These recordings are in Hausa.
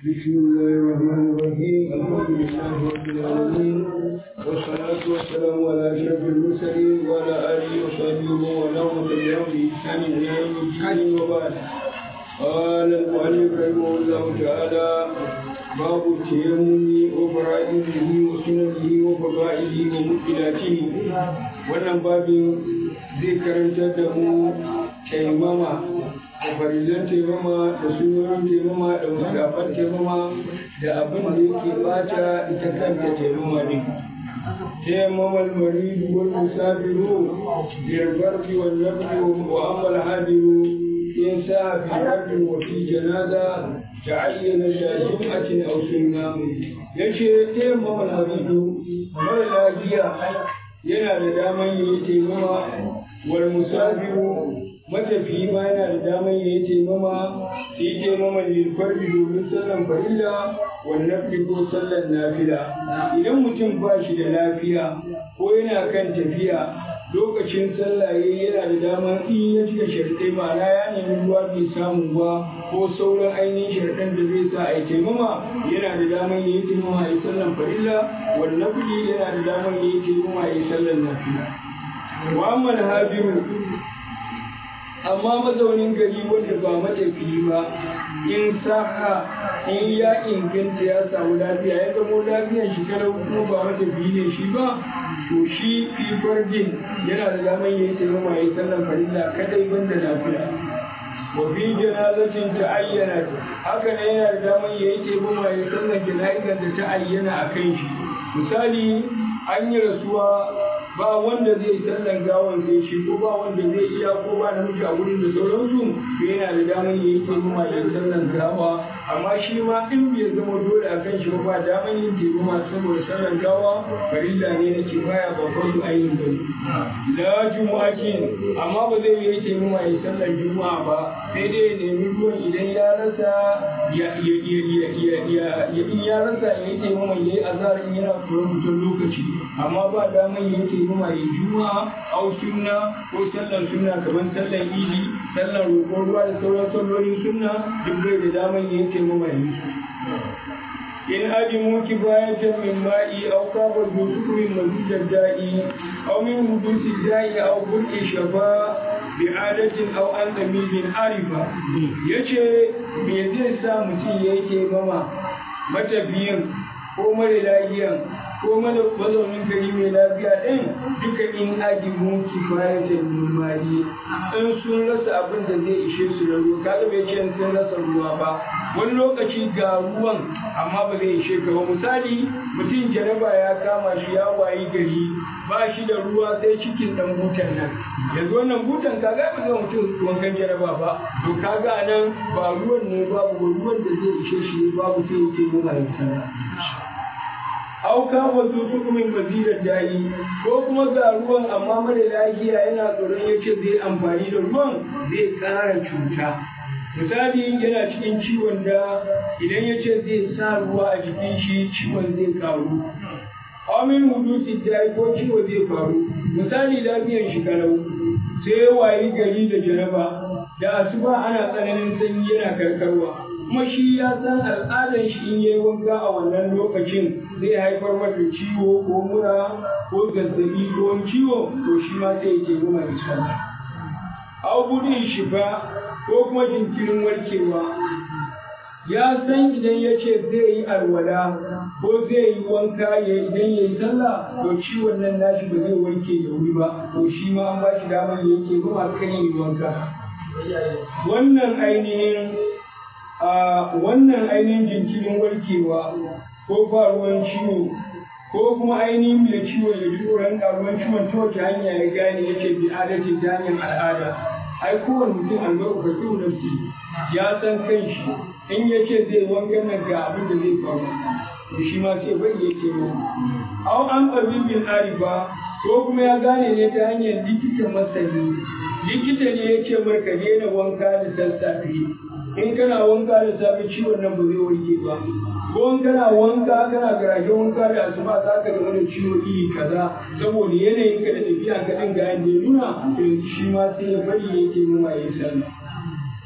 بسم الله الرحمن الرحيم الحمد لله رب العالمين والصلاة والسلام على أشرف المرسلين وعلى آله وصحبه ومن تبعهم بإحسان إلى يوم الدين وبعد قال المؤلف رحمه الله تعالى باب التيمم وفرائضه وسننه وفضائله ومبطلاته wannan babin zai karantar da mu taimama da farillan taimama da sunoyin taimama da musafan taimama da abin da yake bata ita kanta taimama ne taimama al-maridu wal musafiru bil bardi wal nafli wa amma al-hadiru in sa'a fi bardi wa fi janaza ta'ayyana jum'atin aw sunna yace taimama al-maridu mara lafiya yana da daman yi taimama wal musafiru matafiyi ma yana da daman yi taimama su yi taimaman lilfardi domin sallan farilla wal nafli ko sallan nafila idan mutum ba shi da lafiya ko yana kan tafiya lokacin sallah yana da daman in ya cika sharɗai ma'ana ya nemi ruwa bai samu ba ko sauran ainihin sharɗan da zai sa a yi taimama yana da daman ya yi taimama a yi sallan farilla wal nafli yana da daman ya yi taimama a yi sallan nafila wa amma habiru amma mazaunin gari wanda ba matafiyi ba in saha in ya inganta ya samu lafiya ya zamo lafiyar shi kalau kuma ba matafiyi ne shi ba to shi fi fardin yana da daman yayi taimama yayi sallan farilla kadai banda lafiya wa fi janazatin ta'ayyana haka ne yana da daman yayi taimama yayi sallan jana'izar da ta ayyana a kan shi misali an yi rasuwa ba wanda zai sallan gawan sai shi ko ba wanda zai iya ko ba namiji a wurin da sauransu to yana da damar yayi taimama yayi sallan gawa amma shi ma in bai zama dole a kan shi ba damar yin taimama saboda sallan gawa farilla ne na kifaya ba fardu ainihin bane la jumu'atin amma ba zai yi taimama yayi sallan juma'a ba sai dai ya nemi ruwan idan ya rasa in ya rasa yayi taimama yayi azhar in yana tsoron mutum lokaci amma ba damar yayi taimama yayi juma'a au sunna ko sallan sunna kamar sallan idi sallan roƙon ruwa da sauran sallolin sunna duk bai da damar yayi taimama yayi in ajimu kifayatan min ma'i aw kafa dusuku min mazid da'i aw min hudusi da'i aw bul'i shafa bi'adatin aw an zamilin arifa yace me zai sa mutum yayi taimama matafiyin ko mara lafiyan ko mazaunin gari mai lafiya ɗin duka in ajibu kifayatan numari in sun rasa abin da zai ishe su da ruwa kaga bai ce sun rasa ruwa ba wani lokaci ga ruwan amma ba zai ishe ka ba misali mutum jaraba ya kama shi ya wayi gari ba shi da ruwa sai cikin dan butan nan yanzu wannan butan kaga ba ga mutum wankan jaraba ba to kaga nan ba ruwan ne babu ruwan da zai ishe shi babu sai yake nuna yin auka wasu hukumin mazirar dayi ko kuma ga ruwan amma mara lafiya yana tsoron yace zai amfani da ruwan zai ƙara cuta misali yana cikin ciwon da idan yace zai sa ruwa a jikin shi ciwon zai karu amin hudusi dayi ko ciwo zai faru misali lafiyar shi kalau sai wayi gari da jaraba da asuba ana tsananin sanyi yana karkarwa kuma shi ya san al'adar shi in yayi wanka a wannan lokacin zai haifar mata ciwo ko mura ko zazzabi ko ciwo to shi ma sai yake goma da sallah aw budin shi ba ko kuma jinkirin warkewa ya san idan ya ce zai yi alwala ko zai yi wanka idan ya yi sallah to ciwon nan nashi ba zai warke da wuri ba to shi ma an ba shi damar ya yake goma kan yi wanka wannan ainihin jinkirin warkewa ko faruwan ciwo ko kuma ainihin mai ciwon ya ji tsoron ƙaruwan ciwon ta wace hanya ya gane ya ce bi adalci ta hanyar al'ada ai kowane mutum an ga ukarki nafsi ya san kan shi in ya ce zai wangan nan ga abin da zai faru to shi ma sai bai yake mu au an tabibin arifa ko kuma ya gane ne ta hanyar likita masani likita ne ya ce marka daina wanka da sassafe in kana wanka da safe ciwon nan ba zai warke ba ko in kana wanka kana garaje wanka da asuba za ka gama da ciwo iri kaza saboda yanayin ka da tafiya ka din ga yanda ya nuna yanzu shi ma sai ya bari yake nuna ya sallah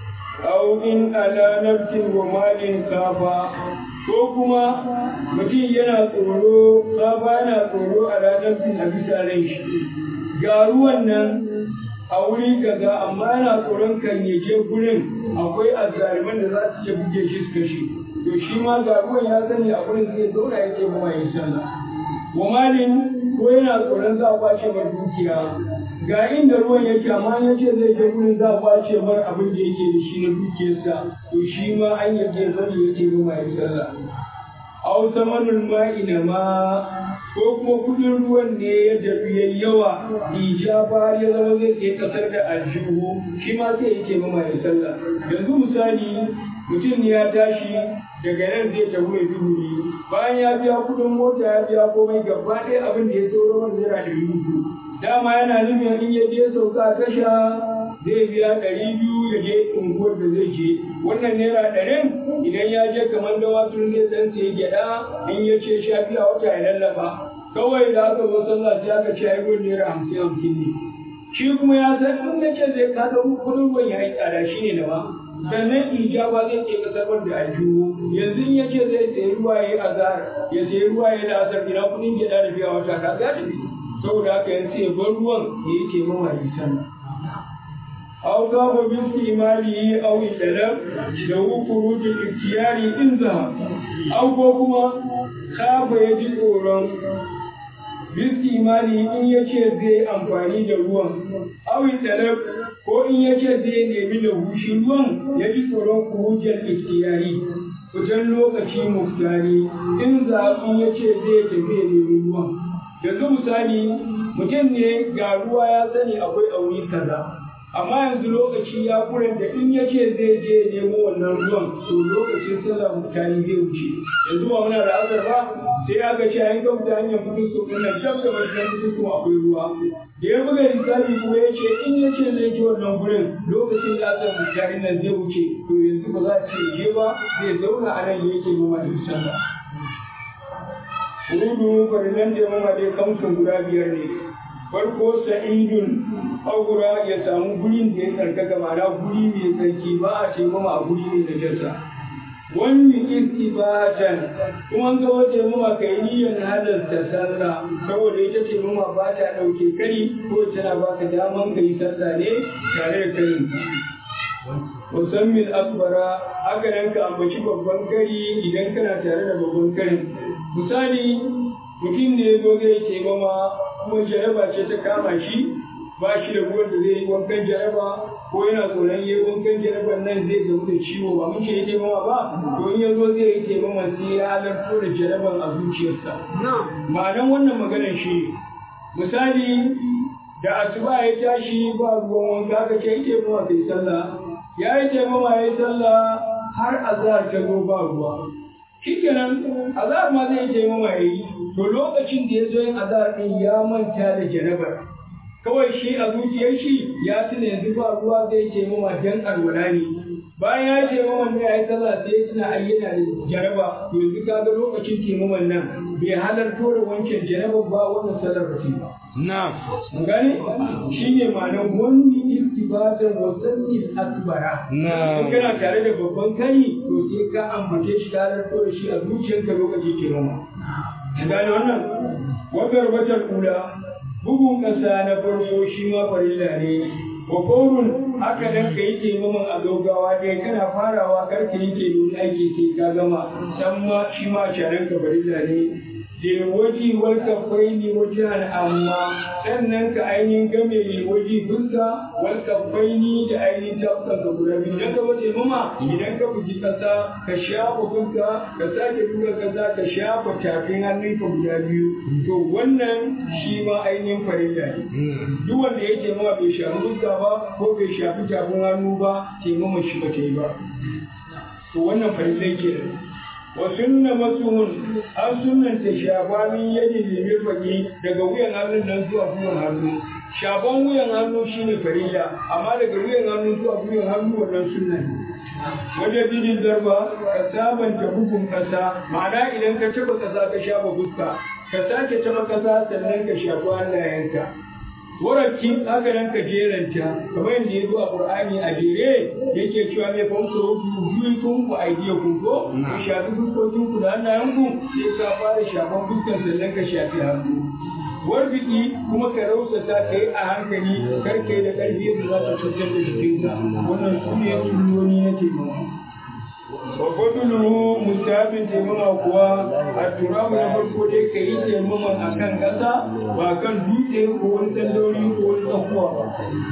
au in ala nafsin wa malin kafa, ko kuma mutum yana tsoro ala nafsin a bisa ran shi, ga ruwan nan a wuri kaza amma yana tsoron kan ya je gurin akwai azzaliman da za su iya buge shi su kashe, to shi ma ga ruwan ya sani a gurin zai zauna ya ce kuma ya sallah. Wa malin ko yana tsoron za a kwace mar dukiya, ga inda ruwan yake amma ya ce zai je gurin za a kwace mar abin da yake da shi na dukiyarsa, to shi ma an yake bari ya ce kuma ya sallah. Aw samanul ma'i na ma, ko kuma kudin ruwan ne ya tafi yayi yawa, ijaba ya zama zai ke kasar da aljihu, shi ma sai yake mama ya sallah. Yanzu misali mutum ne ya tashi daga nan zai tafi Maiduguri, bayan ya biya kudin mota ya biya komai gaba ɗaya abin da ya sauro man naira 300. Dama yana nufin in ya je sauka tasha zai biya 200 ya je unguwar da zai je. Wannan naira 100 idan ya je kamar da wasu ne dan sai gyaɗa, in ya ce sha biya wata ya lallaba. Kawai da aka zo sallah sai aka ce ai gun naira 50 ne. Shi kuma ya san in ya ce zai kada kudin ruwan ya yi tsada shi ne da ba. Sannan ijaba zai ke kasar da aljihu, yanzu in ya ce zai sayi ruwa ya yi azhar, ya sayi ruwa ya yi la'asar, ina kudin gyaɗa da biya wata ka ga tafi. Saboda haka yanzu ya bar ruwan ya yi taimama ya sallah. Aw kafa biski imali aw idalab da wukurujin ikhtiyari in za, aw ko kuma kafa ya ji tsoron biski imali in ya ce zai amfani da ruwan, aw idalab ko in ya ce zai nemi da hushin ruwan ya ji tsoron kurujin ikhtiyari wajen lokaci muftari in za in ya ce zai tafi ya nemi ruwan. Yanzu misali mutum ne ga ruwa ya sani akwai aure kaza, amma yanzu lokaci ya kuren da in ya ce zai je nemo wannan ruwan to lokacin sallah mutane zai wuce. Yanzu ba muna da azar ba, sai aka ce an gauta hanyar kudin su nan tab da bashin kudin kuma akwai ruwa. Da ya buga lissafi kuma ya ce in ya ce zai je wannan gurin lokacin da azar mutane nan zai wuce, to yanzu ba za a ce je ba, zai zauna a nan yake noma da sallah. Rudu farilan da mama dai kamsun guda 5 ne. Farko sa'idun augura ya samu gurin da ya tsarkaka, ma'ana guri mai tsarki, ba a ce mama a guri mai najasa. Wani istibatan kuma ga wace mama kai niyyar halarta sallah, saboda ita ce mama ba ta ɗauke kari ko tana baka daman kai sallah ne tare da karin. Musammin akbara haka nan ka ambaci babban kari idan kana tare da babban karin. Misali mutum ne zo zai ce mama kuma jaraba ce ta kama shi, ba shi da ruwan da zai yi wankan jaraba, ko yana tsoron yi wankan jaraban nan zai gamu da ciwo, ba muke yi taimama ba, to in ya zo zai yi taimama sai ya halarto da jaraban a zuciyarsa. Ma'anan wannan maganar shi misali da asuba ya tashi ba ruwan wanka ka ce yi taimama kai sallah, ya yi taimama ya yi sallah har azhar ta zo ba ruwa. Shikenan azhar ma zai taimama ya yi, to lokacin da ya zo yin azhar ɗin ya manta da jarabar. Kawai shi a zuciyar shi ya tuna yanzu ba ruwa zai taimama dan alwala ne. Bayan ya taimama ne ya yi sallah sai ya tuna ai yana da jaraba, to yanzu kaga lokacin taimaman nan bai halarto da wancan jarabar ba, wannan sallar ba ba. Na'am. Gani? Shi ne ma'anar wani istibatan wasannin akbara. Na'am. In kana tare da babban kari to sai ka ambace shi ka halarto da shi a zuciyarka lokacin taimama. Gani wannan? Wagar batar kula bugun ƙasa na farko shi ma farilla ne. Wa faurun haka nan ka yi taimaman a gaugawa ɗaya kana farawa kar ka yi taimaman aiki sai ka gama, san ma shi ma sharan ka farilla ne. Lilwaji wal kaffaini wajihan amma sannan ka ainihin game lilwaji fuska wal kaffaini da ainihin tafukan ka guda biyu. Idan ka wace mama idan ka bugi kasa ka shafa fuska ka sake buga kasa ka shafa tafin hannun ka guda biyu. To wannan shi ma ainihin farilla ne. Duk wanda ya ce mama bai shafi fuska ba ko bai shafi tafin hannu ba, ce mama shi ba ta yi ba. To wannan farillai kenan. Wasunna masuhun an sunanta shafa min yadi limin baki daga wuyan hannun nan zuwa wuyan hannu. Shafan wuyan hannu shine farilla, amma daga wuyan hannu zuwa wuyan hannu wannan sunna ne. Wajen bidin zarba ka sabanta bugun ƙasa, ma'ana idan ka taɓa ƙasa ka shafa fuska, ka sake taɓa ƙasa sannan ka shafi hannayenka. waraki haka nan ka jeranta kamar yadda ya zo a Qur'ani a jere yake cewa mai famsa wujuhum wa aydiyakum ko ka shafi fuskokin ku da hannayenku sai ka fara shafan fuskar sannan ka shafi hannu warbiki kuma ka rausata ka yi a hankali kar ka yi da ƙarfi da za ka cutar da jikinka wannan su ne sunnoni na taimako Babbaɗulu musafin taimama kuwa a turamu na farko dai ka yi taimaman a kan ƙasa ba kan dutse ko wani tsallauri ko wani tsakuwa ba.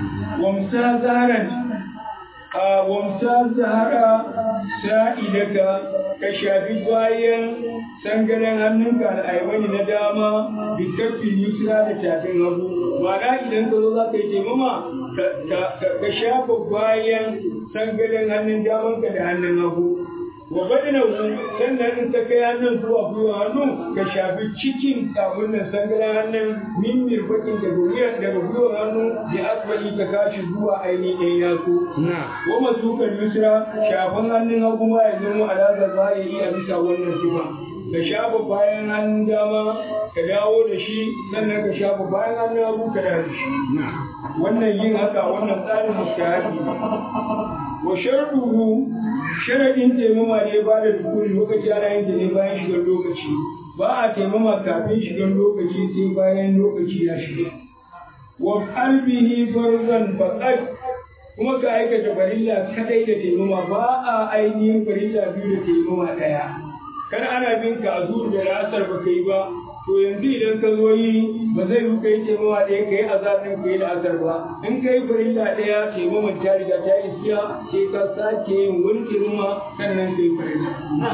Wamsa zahara sa'idaka ka shafi bayan sangaren hannunka al'aimani na dama bikafin yusra da tafin hagu. Ma'ana idan ka zo za ka yi taimama ka shafa bayan sangaren hannun damanka da hannun hagu. Wa badinahu sannan in ta kai hannun zuwa gwiwa hannu ka shafi cikin abin nan sangaren hannun min mirfakin daga gwiwa hannu da asfali ka kashi zuwa ainihin yatsu. Wa masukan yusra shafan hannun hagu ma ya zama alaƙar za ya yi a bisa wannan sifa. Ka shafa bayan hannun dama ka dawo da shi sannan ka shafa bayan hannun hagu ka dawo da shi. Wannan yin haka wannan tsarin mustahabi ne. Wa sharruhu sharadin taimama ne ba da dukuri lokaci ana yin ta ne bayan shigar lokaci ba a taimama kafin shigar lokaci sai bayan lokaci ya shiga wa qalbihi farzan faqat kuma ka aikata farilla kadai da taimama ba a ainihin farilla biyu da taimama daya kar ana bin ka azur da asar ba kai ba to yanzu idan ka zo yi ba zai yi kai taimama ɗaya ka yi azar ɗin ka yi da asar ba in ka yi farilla ɗaya taimaman ta riga ta isiya sai ka sake yin wani taimama sannan ka yi farilla.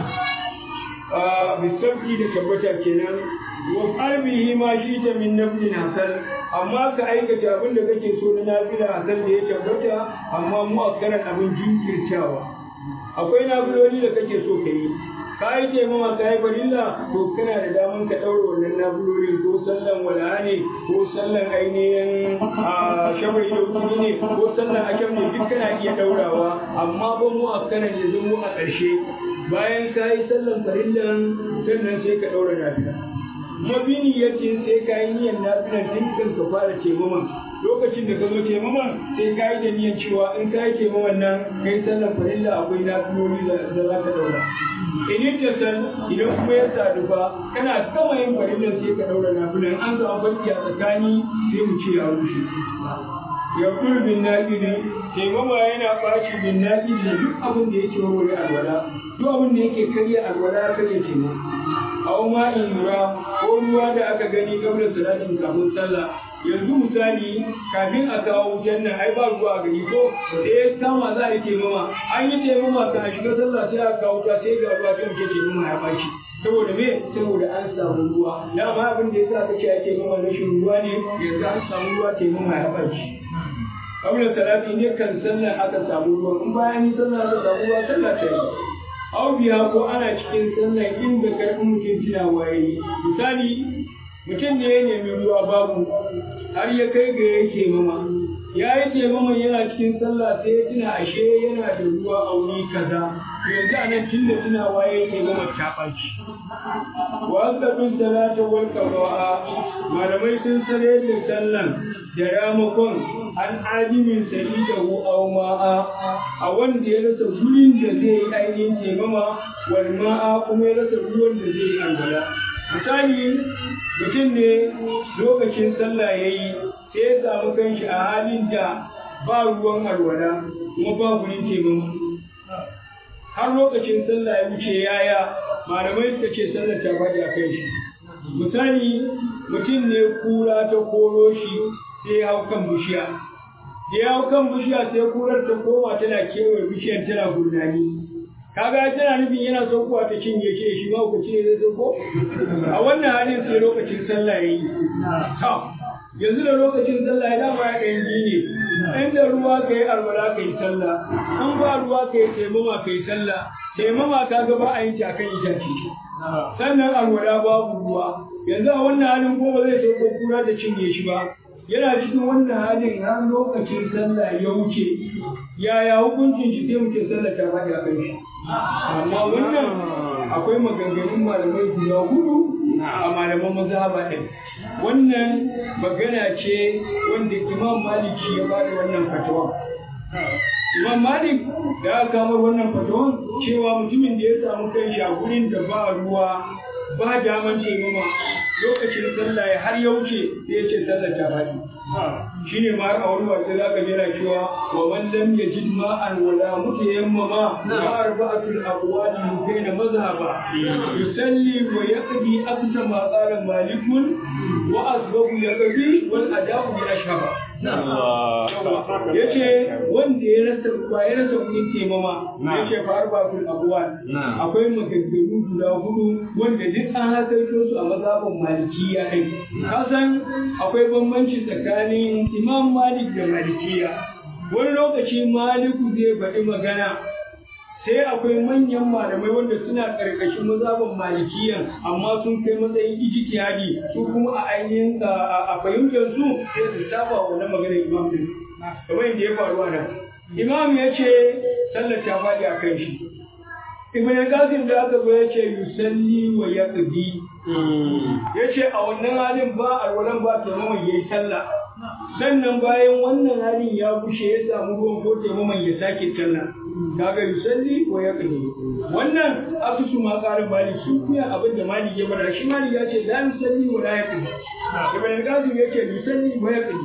Bisabbi da tabbata kenan wa qalbihi ma shi ta min nafsin hasan amma ka aikata abin da kake so na nafila hasan da ya tabbata amma mu akaran abin jinkirtawa akwai nafiloli da kake so ka yi ka yi taimama ka yi farilla to kana da daman ka ɗaura wannan nafilolin ko sallan wala ne ko sallan ainihin shabar da wuturi ne ko sallan asham ne duk kana iya ɗaurawa amma ba mu a kanan ya zama a ƙarshe bayan ka yi sallan farillan sannan sai ka ɗaura nafila mabini yace sai ka yi niyyar nafilan tun kan ka fara taimaman lokacin da ka zo taimaman sai ka yi da niyyar cewa in ka yi taimaman nan kai sallan farilla akwai nafiloli da za ka ɗaura in ta san idan kuma ya sadu fa kana gama yin farillan sai ka daura nafilan an zo an barki a tsakani sai mu ce ya rushe ya bin naƙidi taimama yana ɓaci bin naƙidi da duk abin da yake warware alwala duk abin da yake karya alwala karya taimama aw ma in yura ko ruwa da aka gani kabla salatin kafin sallah yanzu misali kafin a kawo wutan nan ai ba ruwa a gari ko da ya kama za a yi taimama an yi taimama kan shiga sallah sai a kawo wuta sai ga ruwa sai muke taimama ya ɓaci saboda me saboda an samu ruwa dama abin da ya sa kake a taimama rashin ruwa ne yanzu an samu ruwa taimama ya ɓaci kabla salati ne kan sallah aka samu ruwa in bayan yi sallah aka samu ruwa sallah ta yi biya ko ana cikin sallah inda karfin mutum tunawa ya yi misali mutum ne ya nemi ruwa babu har ya kai ga ya taimama ya yi taimaman yana cikin sallah sai ya tuna ashe yana da ruwa a wuri kaza yanzu a nan tun da tunawa ya yi taimama ta ɓaci wa asabin salata wal qada'a malamai sun sare da sallan da ramakon an alimin sa'idahu aw ma'a a wanda ya rasa gurin da zai yi ainihin taimama wal ma'a kuma ya rasa ruwan da zai yi alwala misali mutum ne lokacin sallah ya yi sai ya samu kanshi a halin da ba ruwan alwala kuma ba gurin taimama har lokacin sallah ya wuce yaya malamai suka ce sallar ta faɗi a kai shi misali mutum ne kura ta koro shi sai ya hau kan bishiya da ya hau kan bishiya sai kurar ta koma tana kewaye bishiyar tana gurnani kaga tana nufin yana saukowa ta cinye shi ma ku ce zai sauko a wannan halin sai lokacin sallah yayi yanzu da lokacin sallah ya dama ya ɗan ne inda ruwa ka yi alwala ka yi sallah an ba ruwa ka yi taimama ka yi sallah taimama ka ga ba a yin ta kan itace sannan alwala babu ruwa yanzu a wannan halin ko ba zai sauko kura da cinye shi ba yana cikin wannan halin har lokacin sallah ya wuce yaya hukuncin shi sai muke sallah ta faɗi a kan shi amma wannan akwai maganganun malamai guda hudu a malaman mazhaba ɗin. Wannan magana ce wanda Imam Maliki ya bada wannan fatawa. Imam Malik da aka kamar wannan fatawan cewa mutumin da ya samu kanshi a gurin da ba ruwa ba daman taimama lokacin sallah ya har ya wuce sai ya ce sallar ta faɗi. Shi ne ma har a wani wasu za ka jira cewa wa man lam yajid ma'an wala mutayammama wa arba'atul aqwali yukaina mazhaba yusalli wa yaqdi aqsa ma qala malikun wa asbabu yaqdi wal adabu bi ashaba. Yace wanda ya rasa ruwa ya rasa wurin taimama yace fa arba'atul aqwal akwai maganganu guda hudu wanda duk an hakaito su a mazhabin malikiya din. Kasan akwai bambanci tsakanin Imam Malik da Malikiya. Wani lokaci Maliku zai faɗi magana sai akwai manyan malamai wanda suna ƙarƙashin mazhabin Malikiyan amma sun kai matsayin ijtihadi su kuma a ainihin a fahimtar su sai su saba wannan maganar Imam din. Kamar yadda ya faru a nan. Imam ya ce sallar ta faɗi a kan shi. Ibn Qasim da aka zo ya ce yusalli wa yaqdi. Ya ce a wannan halin ba alwalan ba taimama yayi sallah. Sannan bayan wannan halin ya bushe ya samu ruwan ko taimaman ya sake sallah. Kaga yusalli wa yaqdi. Wannan asusu ma ƙarin Malik su kuya abin da Malik ya bada shi Malik ya ce la yusalli wa la yaqdi. Ibn Qasim ya ce yusalli wa yaqdi.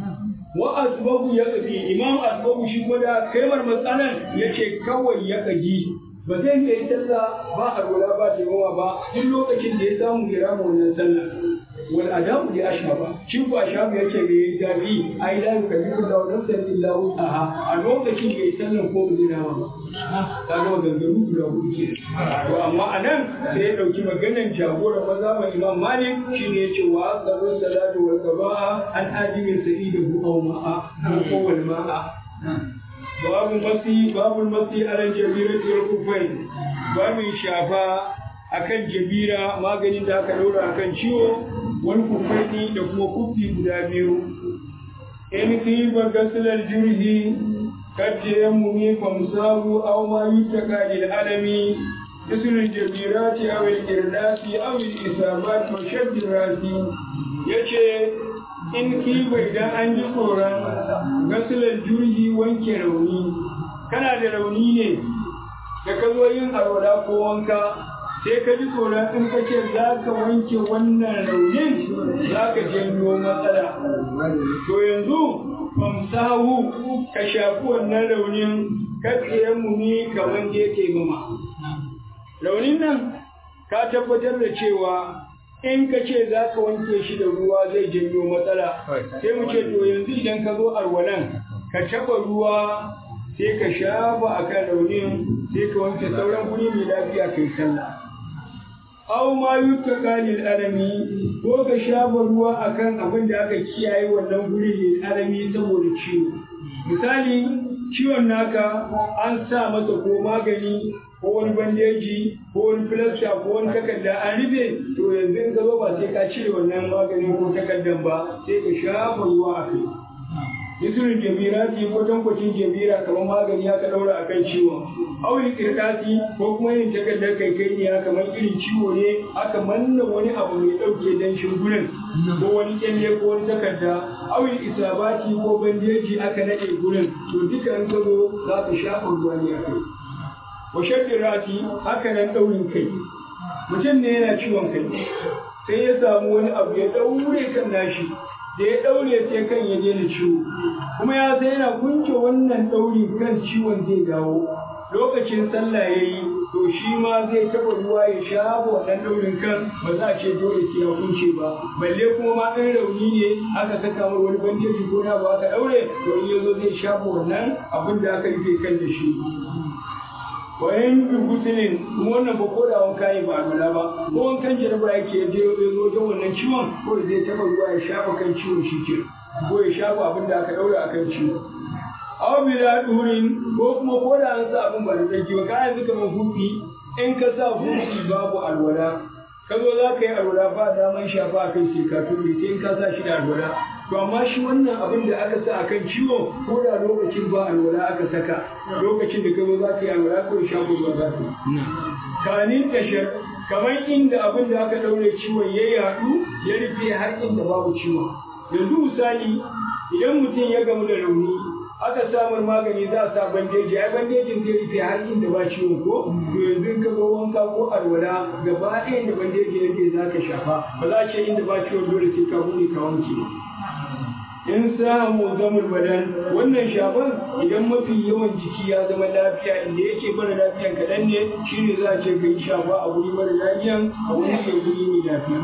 Wa asbabu yaqdi. Imam asbabu shi kuma da kaimar matsalan ya ce kawai yaqdi. Ba zai iya yi sallah ba a rola ba taimama ba duk lokacin da ya samu ya rama wannan sallah. Wal adabu li ashaba shi ko ashabu yace me yayi zafi ai la yukallifu lahu nafsan illa wus'aha a lokacin da ya sallah ko ba zai rama ba. Kaga maganganu guda hudu ke. To amma anan sai ya dauki maganar jagoran mazhaban Imam Malik shine yace wa aqdaru salatu wal qada'a an ajimin sa'idahu aw ma'a ko wal ma'a. Babu masi alal jabirati wal kufain. Babu shafa akan jabira maganin da aka daura akan ciwo wal kufaini da kuma kufi guda biyu. In kiba gaslal jurhi kajyammumi famsahu aw ma yutaka lil alami isl jabirati aw al irdasi aw al isabat wa shadd rasi. Yace in kiba idan an ji tsoron gasilar jurhi wanke rauni, kana da rauni ne da ka zo yin alwala ko wanka sai ka ji tsoron in ka ce za ka wanke wannan raunin za ka janyo matsala. To yanzu famsahu ka shafi wannan raunin katsayen mumi kamar da yake mama. Raunin nan ka tabbatar da cewa in ka ce za ka wanke shi da ruwa zai janyo matsala sai mu ce to yanzu idan ka zo alwalan ka taɓa ruwa sai ka shafa a kan raunin sai ka wanke sauran guri mai lafiya kai sallah. Aw ma yuttaka lil alami ko ka shafa ruwa akan abin da aka kiyaye wannan guri lil alami saboda ciwo. Misali ciwon naka an sa masa ko magani ko wani bandeji ko wani filasta ko wani takarda an rufe to yanzu in ka zo ba sai ka cire wannan maganin ko takardan ba sai ka shafa ruwa a kai. Yisurin jabira ce ko tankwacin jabira kamar magani aka daura akan ciwon. Auli kirkasi ko kuma yin takardar kai ne kamar irin ciwo ne aka manna wani abu mai dauke danshin gurin ko wani kyalle ko wani takarda. Auli isabati ko bandeji aka nade gurin to duka in ka zo za ka shafa ruwa ne a kai. Wa shaddin rati haka nan daurin kai. Mutum ne yana ciwon kai sai ya samu wani abu ya daure kan nashi da ya daure sai kan ya daina ciwo kuma ya sai yana kunce wannan dauri kan ciwon zai dawo lokacin sallah yayi to shi ma zai taba ruwa ya shafa wannan daurin kan ba za a ce dole sai ya kunce ba balle kuma ma ɗan rauni ne aka saka mar wani bandeji ko na ba aka daure to in yazo zai shafa wannan abin da aka rufe kan da shi. Wayan gusulin kuma wannan ba koda wanka yi ba alwala ba ko wankan jaraba yake je zo wajen wannan ciwon ko zai taba ruwa ya shafa kan ciwon shi ke ko ya shafa abin da aka daura akan ciwo. Aw bila durin ko kuma koda an sa abin ba da tsaki ba kai yanzu kamar hufi in ka sa hufi babu alwala ka zo za ka yi alwala ba daman shafa a kai sai ka tuɓe sai in ka sa shi da alwala to amma shi wannan abin da aka sa a kan ciwo ko da lokacin ba alwala aka saka lokacin da ka zo za ka yi alwala ko shafa ruwa za ka yi kanin tashar kamar inda abin da aka ɗaure ciwon ya yaɗu ya rufe har inda babu ciwon yanzu misali idan mutum ya gamu da rauni aka samun magani za a sa bandeji ai bandejin zai rufe har inda ba ciwon ko to yanzu ka zo wanka ko alwala gaba ɗaya da bandeji yake za ka shafa ba za a ce inda ba ciwon dole sai ka buɗe ka wanke in samu zamul badan wannan shafan idan mafi yawan jiki ya zama lafiya inda yake mara lafiyan kaɗan ne shine za a ce ka yi shafa a guri mara lafiyan a wani ke guri mai lafiya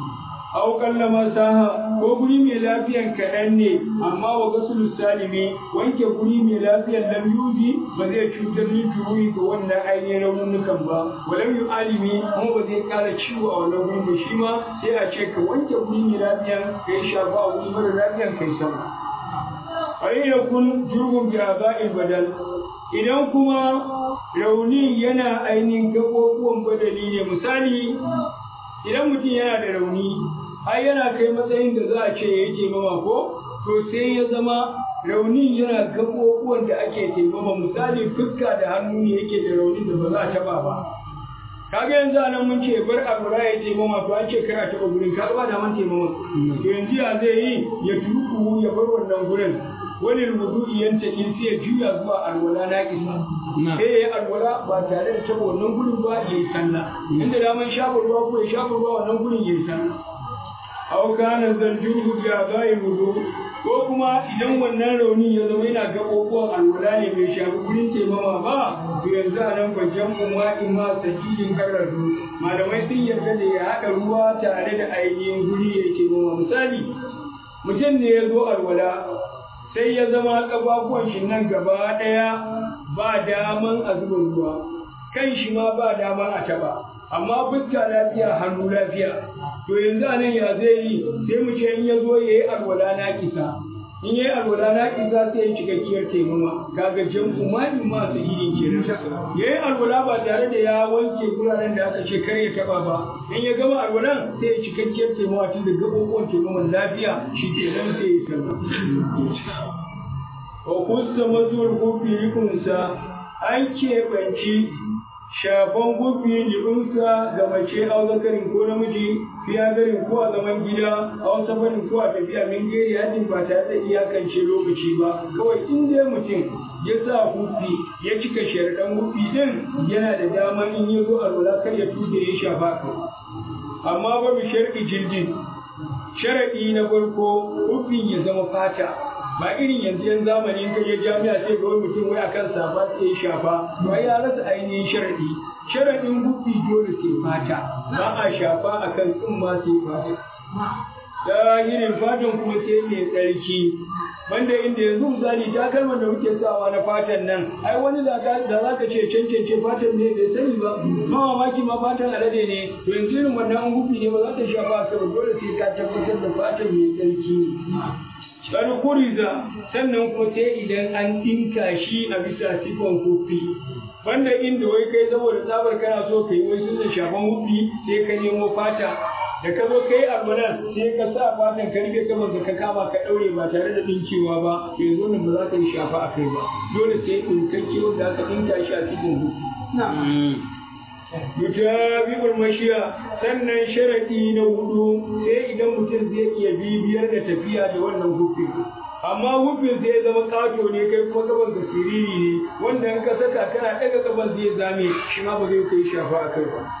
aw kallama saha ko guri mai lafiyan kaɗan ne amma wa gasulu salimi wanke guri mai lafiyan lam yuzi ba zai cutar ni turuyi ga wannan ainihin raunukan ba walam yu alimi kuma ba zai ƙara ciwo a wannan guri ba shi ma sai a ce ka wanke guri mai lafiyan kai shafa a guri mara lafiyan kai sama ayi kun jurgun bi aba'il badal idan kuma rauni yana ainihin gaɓoɓuwan badali ne misali idan mutum yana da rauni ai yana kai matsayin da za a ce ya yi taimama ko to sai ya zama rauni yana gaɓoɓuwan da ake taimama misali fuska da hannu ne yake da rauni da ba za a taɓa ba kaga yanzu a nan mun ce bar abu ya taimama to an ce kar a taɓa gurin ka ba da man taimama to yanzu ya zai yi ya tuku ya bar wannan gurin wani rubutu iyan ta sai ya juya zuwa alwala na kisa sai ya yi alwala ba tare da taɓa wannan gurin ba ya yi sallah inda daman shafa ruwa ko ya shafa ruwa wannan gurin ya yi sallah aw kana zanjuhu bi abai wudu ko kuma idan wannan rauni ya zama yana gaɓoɓuwan alwala ne bai shafi gurin taimama ba to yanzu a nan bajan umma imma sakidin karatu malamai sun yarda da ya haɗa ruwa tare da ainihin guri ya taimama misali mutum ne ya zo alwala sai ya zama ƙafafuwan shi nan gaba ɗaya ba daman a zuba ruwa kan shi ma ba daman a taɓa amma fuska lafiya hannu lafiya to yanzu a nan ya zai yi sai mu ce in ya zo ya yi alwala na kisa in ya yi alwala na kisa sai ya cikakkiyar taimama kaga jan umarin masu irin kenan ya yi alwala ba tare da ya wanke guraren da aka ce kar ya taɓa ba in ya gama alwalan sai ya cikakkiyar taimama tun da gaɓoɓuwan taimaman lafiya shi kenan sai ya sallah wa kusa mazuwar kofi rikunsa an keɓanci shafan gufi libinsa ga mace a zakarin ko namiji fiya garin ko a zaman gida a wasu barin ko a tafiya min gari yadin ba tare da iyakance lokaci ba kawai in dai mutum ya sa hufi ya cika sharaɗan hufi din yana da dama in ya zo alwala kar ya tuɗe ya shafa kai amma ba bi sharɗi jirgin sharaɗi na farko hufin ya zama fata ba irin yanzu yan zamani in ka je jami'a sai ga wani mutum wai akan safa sai ya shafa to ya rasa ainihin sharadi sharadin gufi dole sai fata ba a shafa akan tsumma sai fata da irin fatan kuma sai mai tsarki banda inda yanzu misali takalman da muke sawa na fatan nan ai wani da za ka ce cancance fatan ne bai sani ba mamaki ma fatan alade ne to yanzu irin wannan gufi ne ba za ta shafa a kai dole sai ka tabbatar da fatan mai tsarki wani kuriza sannan kuma sai idan an ɗinka shi a bisa sifan hufi banda inda wai kai saboda tsabar kana so ka yi wai sun shafan hufi sai ka nemo fata da ka zo ka yi alwalan sai ka sa fatan ka rufe kamar da ka kama ka ɗaure ba tare da ɗinkewa ba yanzu nan ba za ka yi shafa a kai ba dole sai ɗinkakke wanda aka ɗinka shi a sifan hufi yutabi'ul mashiya sannan sharadi na hudu sai idan mutum zai iya bibiyar da tafiya da wannan hufin amma hufin zai zama kato ne kai kuma gaban ka siriri ne wanda in ka saka kana daga gaban zai zame shi ma ba zai kai shafa a kai ba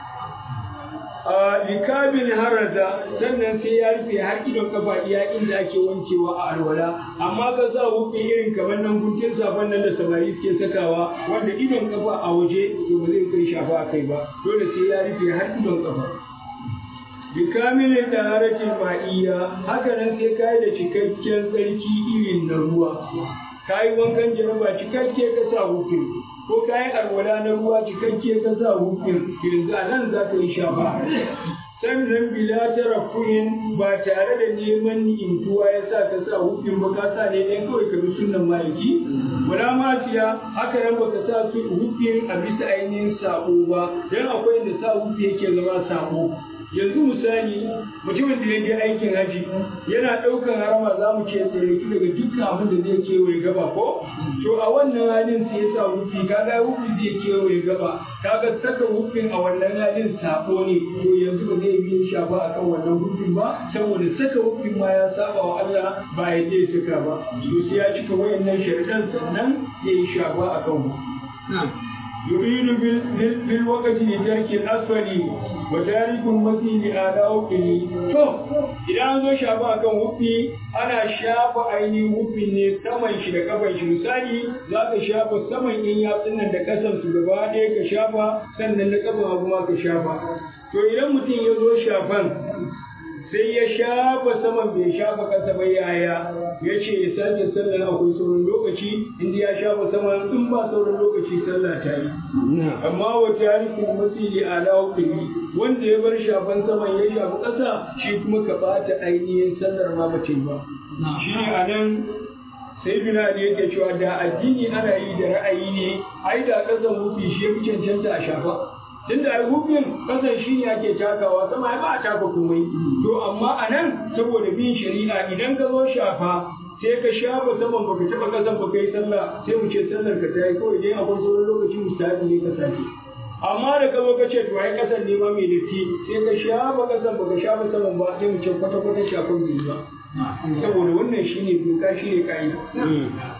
a likabin haraza sannan sai ya rufe har idon kafa iya inda ake wankewa a alwala amma ka sa hufin irin kamar nan guntun safan nan da samari suke sakawa wanda idon kafa a waje to ba zai kai shafa a kai ba dole sai ya rufe har idon kafa bikamilin da haratin ma'iyya haka nan sai kai da cikakken tsarki irin na ruwa kayi wankan jaraba cikakke ka sa hufin ko kayi alwala na ruwa cikakke ka sa hufin yanzu a nan za ka yi shafa sannan bila tarafuhin ba tare da neman ni'imtuwa ya sa ka sa hufin ba ka sa ne dan kawai ka bi sunnan maliki wala masiya haka nan baka sa su hufin a bisa ainihin sabo ba dan akwai inda sa hufi yake zama sabo yanzu misali mutumin da ya je aikin haji yana ɗaukar harama za mu ce tsireki daga dukkan abin da zai kewaye gaba ko to a wannan halin sai ya sa hufi kaga hufi zai kewaye gaba kaga saka hufin a wannan halin sabo ne to yanzu ba zai yi shafa akan wannan hufin ba saboda saka hufin ma ya saba wa Allah ba ya je saka ba to sai ya cika wayannan sharidan sannan ya yi shafa akan hufi يريد بالوقت لترك الأسفل وتارك المسجد على وقته to idan an zo shafa akan hufi ana shafa ainihin hufin ne saman shi da kafan shi misali za ka shafa saman in yatsun nan da kasan su gaba ɗaya ka shafa sannan na kafan abu ma ka shafa to idan mutum ya zo shafan sai ya shafa saman bai shafa kasa ba yaya ya ce ya sake sallar akwai sauran lokaci inda ya shafa saman in ba sauran lokaci sallah ta yi amma wata yarifin masili ala hukumi wanda ya bar shafan saman ya shafi kasa shi kuma ka bata ainihin sallar ma bace ba shi ne a nan sai bina da yake cewa da addini ana yi da ra'ayi ne ai da kasan hufi shi ya fi cancanta a shafa tunda ai hufin kasan shi ne ake takawa sama ai ba a taka komai to amma a nan saboda bin shari'a idan ka zo shafa sai ka shafa saman baka taba kasan baka yi sallah sai mu ce sallar ka ta yi kawai dai akwai sauran lokaci mustahabi ne ka sake amma da ka zo ka ce to ai kasan ne ma mai datti sai ka shafa kasan baka shafa saman ba sai mu ce kwata-kwata shafan bai ba saboda wannan shine doka shine ka'ida